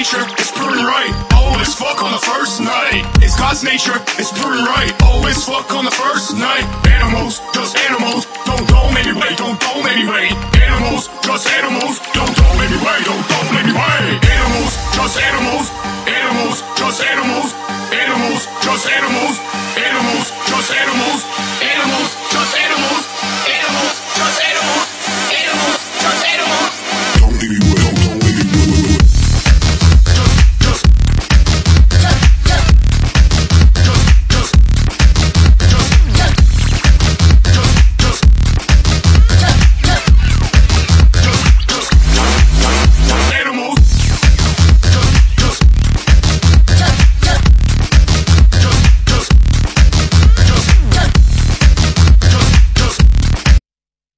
nature, it's pretty right. Oh, it's fuck on the first night. It's God's nature, it's pretty right. Oh, it's fuck on the first night. Animals, just animals.